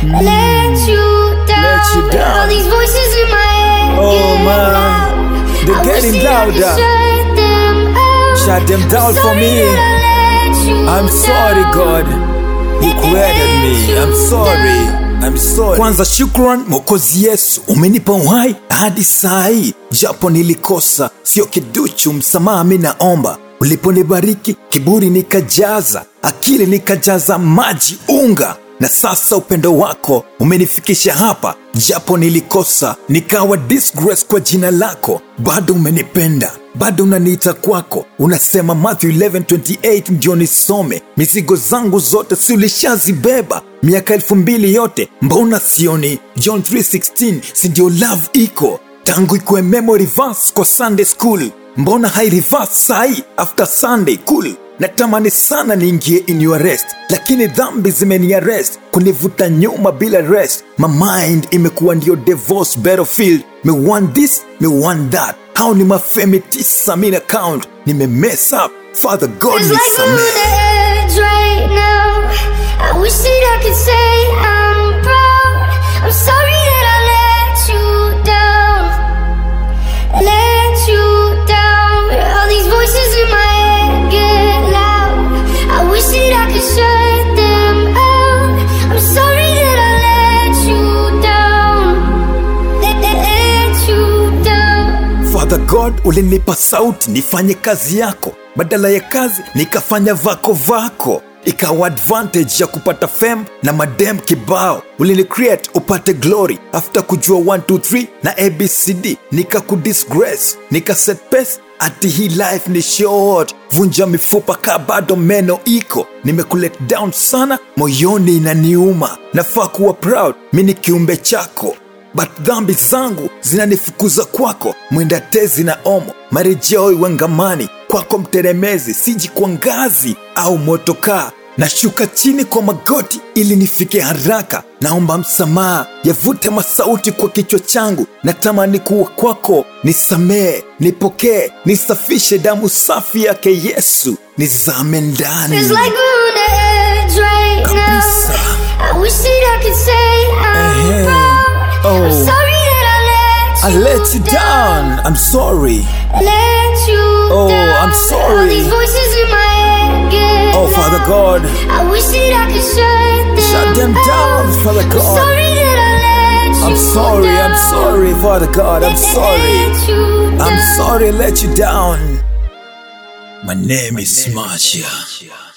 let you down. All these voices in my head, oh man, they're getting louder. Shut them down for me. I'm sorry God, you created me. I'm sorry. I'm sorry. Kwanza shukran Mwokozi Yesu, umenipa uhai hadi saa hii. Japo nilikosa, sio kiduchu, msamaha mimi naomba. Uliponibariki kiburi nikajaza, akili nikajaza maji unga. Na sasa upendo wako umenifikisha hapa. Japo nilikosa, nikawa disgrace kwa jina lako. Bado umenipenda, bado unaniita kwako. Unasema Matthew 11:28 ndio nisome. Mizigo zangu zote si ulishazibeba. Miaka 2000 yote mbona sioni? John 3:16 si ndio love iko? Tangu ikuwe memory verse kwa Sunday school, mbona hai reverse sai after Sunday cool? Natamani sana niingie in your rest, lakini dhambi zimeni arrest, kunivuta nyuma bila rest. My mind imekuwa ndio divorce battlefield. Me want this, me want that. How ni mafemi 9 mina count. Nime mess up, Father God it's like I'm on the edge right now. I wish that I could say I'm proud. I'm sorry that I let you down. Let you down. All these voices in my head get loud. I wish that I could shut them out. I'm sorry that I let you down. Let you down. Father God, ulinipa sauti nifanye kazi yako. Badala ya kazi nikafanya vako vako. Ikawa advantage ya kupata fame na madem kibao. Ulini create upate glory. After kujua 1, 2, 3 na ABCD, nika kudisgrace, nika set pace. Ati hii life ni short, vunja mifupa ka bado meno iko. Nimekulet down sana, moyoni inaniuma. Nafaa kuwa proud, mimi kiumbe chako. But dhambi zangu zinanifukuza kwako. Mwenda tezi na omo, marejeo iwangamani. Kwako mteremezi, siji kwa ngazi au motokaa. Nashuka chini kwa magoti ili nifike haraka. Naomba msamaha, yavute masauti kwa kichwa changu. Natamani kuwa kwako, nisamee, nipokee, nisafishe damu safi yake Yesu, nizame ndani. It's like we're on the edge right Kabisa. now. I wish that I could say I'm proud. I'm sorry that I let you down. I'm sorry. Let you down. I'm sorry. All these voices in my head get Oh, Father God, I wish that I could shut them down, Father I'm God. sorry that I let you I'm sorry, down. I'm sorry, Father God, I'm sorry. Let you I'm down. sorry I let you down. My name is Marcia.